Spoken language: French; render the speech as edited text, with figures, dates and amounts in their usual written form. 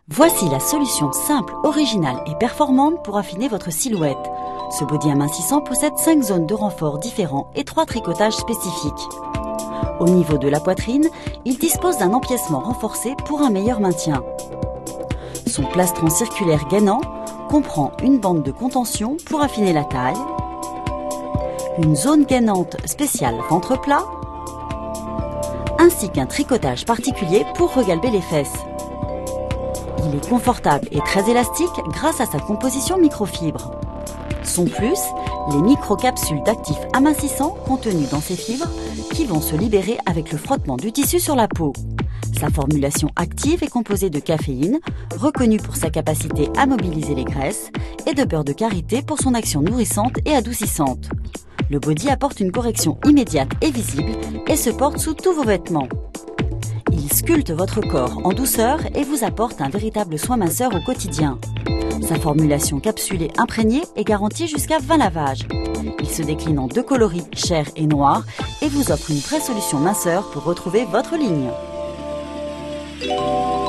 Voici la solution simple, originale et performante pour affiner votre silhouette. Ce body amincissant possède 5 zones de renfort différents et 3 tricotages spécifiques. Au niveau de la poitrine, il dispose d'un empiècement renforcé pour un meilleur maintien. Son plastron circulaire gainant comprend une bande de contention pour affiner la taille, une zone gainante spéciale ventre plat, ainsi qu'un tricotage particulier pour regalber les fesses. Il est confortable et très élastique grâce à sa composition microfibre. Son plus, les microcapsules d'actifs amincissants contenues dans ces fibres qui vont se libérer avec le frottement du tissu sur la peau. Sa formulation active est composée de caféine, reconnue pour sa capacité à mobiliser les graisses, et de beurre de karité pour son action nourrissante et adoucissante. Le body apporte une correction immédiate et visible et se porte sous tous vos vêtements. Il sculpte votre corps en douceur et vous apporte un véritable soin minceur au quotidien. Sa formulation capsulée imprégnée est garantie jusqu'à 20 lavages. Il se décline en 2 coloris, chair et noir, et vous offre une vraie solution minceur pour retrouver votre ligne.